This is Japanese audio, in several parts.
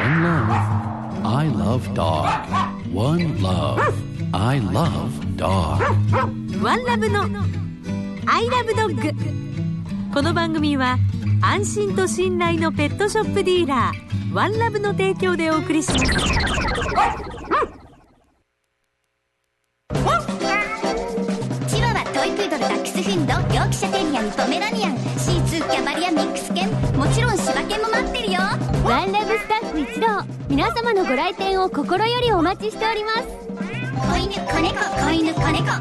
One love. I love dog. One love. I love dog. ワンラブの I love dog。 この番組は安心と信頼のペットショップディーラーワンラブの提供でお送りします。 チワワ、トイプードル、ダックスフンド、ヨークシャテリアン、ポメラニアン、シーツー、キャバリア、ミックス犬、もちろん柴犬も待ってるよ。 ワンラブスタッフ一同、皆様のご来店を心よりお待ちしております。 子犬、子猫、子犬、子猫、ペットショップワンラ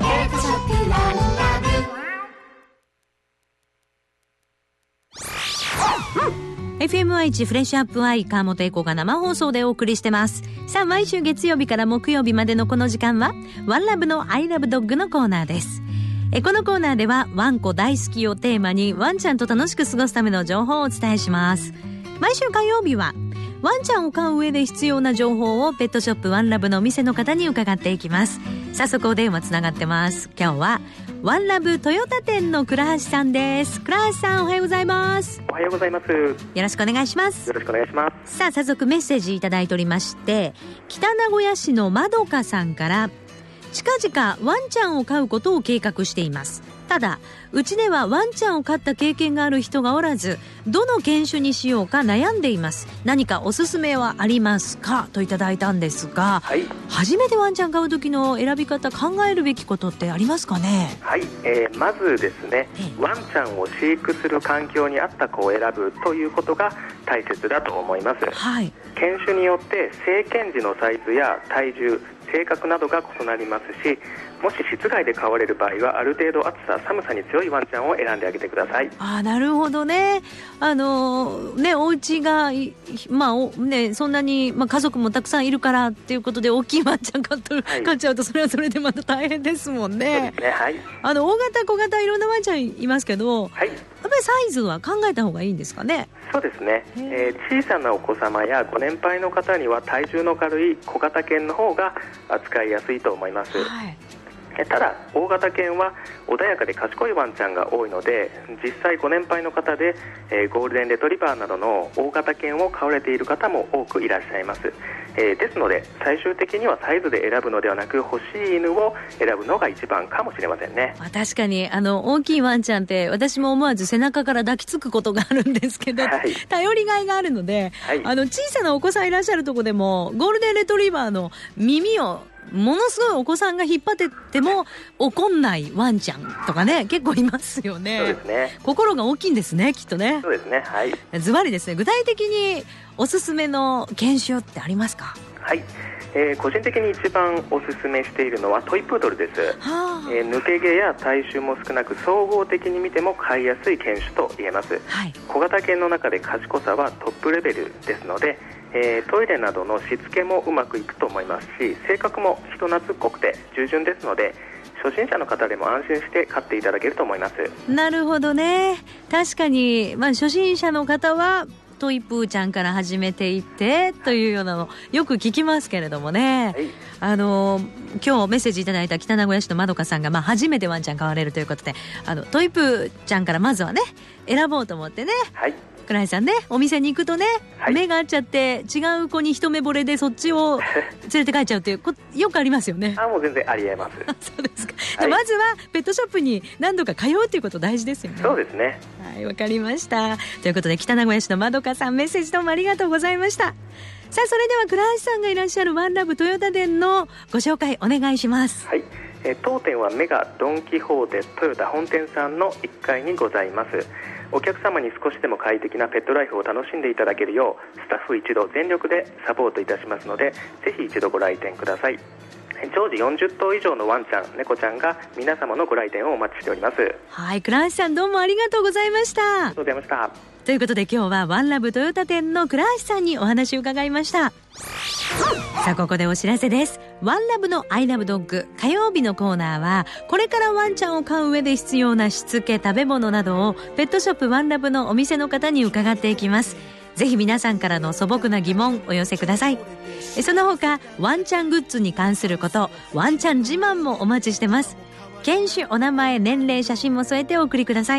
ブ。 FMI1 フレッシュアップアイ川本恵子が生放送でお送りしてます。さあ、毎週月曜日から木曜日までのこの時間はワンラブの I love dog のコーナーです。このコーナーではワンコ大好きをテーマにワンちゃんと楽しく過ごすための情報をお伝えします。毎週火曜日はワンちゃんを飼う上で必要な情報をペットショップワンラブのお店の方に伺っていきます。早速お電話つながってます。今日はワンラブトヨタ店の倉橋さんです。倉橋さん、おはようございます。 おはようございます。 よろしくお願いします。 よろしくお願いします。 さあ、早速メッセージいただいておりまして、北名古屋市のまどかさんから、近々ワンちゃんを飼うことを計画しています。ただうちではワンちゃんを飼った経験がある人がおらず、どの犬種にしようか悩んでいます。何かおすすめはありますか、といただいたんですが、はい、初めてワンちゃん飼う時の選び方、考えるべきことってありますかね。 はい、まずですね、ワンちゃんを飼育する環境に合った子を選ぶということが大切だと思います。はい、犬種によって成犬児のサイズや体重、性格などが異なりますし、もし室外で飼われる場合はある程度暑さ、寒さに強いワンちゃんを選んであげてください。 なるほどね。お家が、そんなに、家族もたくさんいるからっていうことで大きいワンちゃん飼っちゃうと、それはそれでまた大変ですもんね。そうですね、はい、大型小型いろんなワンちゃんいますけど、はい、やっぱりサイズは考えた方がいいんですかね。 そうですね、小さなお子様やご年配の方には体重の軽い小型犬の方が扱いやすいと思います。はい、ただ大型犬は穏やかで賢いワンちゃんが多いので、実際ご年配の方で、ゴールデンレトリバーなどの大型犬を飼われている方も多くいらっしゃいます。ですので最終的にはサイズで選ぶのではなく、欲しい犬を選ぶのが一番かもしれませんね。 確かに大きいワンちゃんって私も思わず背中から抱きつくことがあるんですけど、はい、頼りがいがあるので、はい、小さなお子さんいらっしゃるとこでもゴールデンレトリバーの耳をものすごいお子さんが引っ張ってても怒んないワンちゃんとかね、結構いますよね。 そうですね。 心が大きいんですね、きっとね。 そうですね、はい。 ズバリですね。具体的におすすめの犬種ってありますか。 はい、個人的に一番おすすめしているのはトイプードルです。抜け毛や体臭も少なく、総合的に見ても飼いやすい犬種と言えます。はい、小型犬の中で賢さはトップレベルですので、トイレなどのしつけもうまくいくと思いますし、性格も人懐っこくて従順ですので、初心者の方でも安心して飼っていただけると思います。 なるほどね。確かに、初心者の方はトイプーちゃんから始めていってというようなのよく聞きますけれどもね、はい、今日メッセージいただいた北名古屋市のまどかさんが、初めてワンちゃん飼われるということで、トイプーちゃんからまずはね選ぼうと思ってね、はい、倉井さんね、お店に行くとね、はい、目が合っちゃって違う子に一目惚れでそっちを連れて帰っちゃうっていうよくありますよね。 もう全然ありえますそうですか、はい、まずはペットショップに何度か通うっていうこと大事ですよね。 そうですね。 はい、わかりました。ということで北名古屋市のまどかさん、メッセージどうもありがとうございました。さあ、それでは倉橋さんがいらっしゃるワンラブトヨタ店のご紹介お願いします。 はい、当店はメガドンキホーテトヨタ本店さんの1階にございます。お客様に少しでも快適なペットライフを楽しんでいただけるよう、スタッフ一同全力でサポートいたしますので、ぜひ一度ご来店ください。常時40頭以上のワンちゃん、猫ちゃんが皆様のご来店をお待ちしております。はい、 倉橋さんどうもありがとうございました。ありがとうございました。 ということで今日はワンラブトヨタ店の倉橋さんにお話を伺いました。さあ、ここでお知らせです。ワンラブの I love dog 火曜日のコーナーは、これからワンちゃんを飼う上で必要なしつけ、食べ物などをペットショップワンラブのお店の方に伺っていきます。ぜひ皆さんからの素朴な疑問お寄せください。その他ワンちゃんグッズに関すること、ワンちゃん自慢もお待ちしてます。犬種、お名前、年齢、写真も添えてお送りください。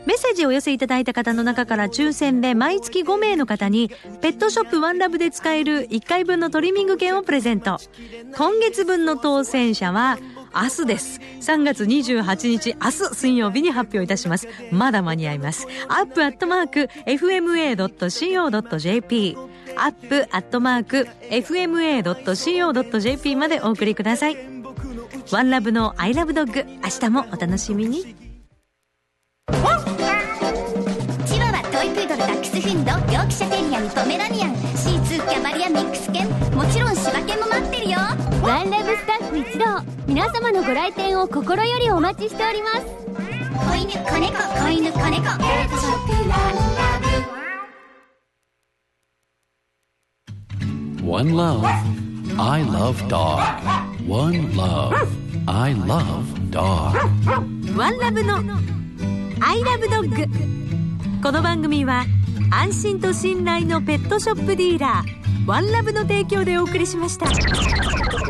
メッセージをお寄せいただいた方の中から抽選で毎月5名の方にペットショップワンラブで使える1回分のトリミング券をプレゼント。今月分の当選者は明日です。3月28日明日水曜日に発表いたします。まだ間に合います。up@fma.co.jp up@fma.co.jp までお送りください。ワンラブのアイラブドッグ、明日もお楽しみに。 チワワ、トイプードル、ダックスフンド、ヨークシャテリアにポメラニアン、シーツー、キャバリア、ミックス犬、もちろん柴犬も待ってるよ。 ワンラブスタッフ一同、皆様のご来店を心よりお待ちしております。 子犬、子猫、子犬、子猫、ペットショップワンラブ。One Love, I love dog. One Love, I love dog. ワンラブのアイラブドッグ。この番組は安心と信頼のペットショップディーラーワンラブの提供でお送りしました。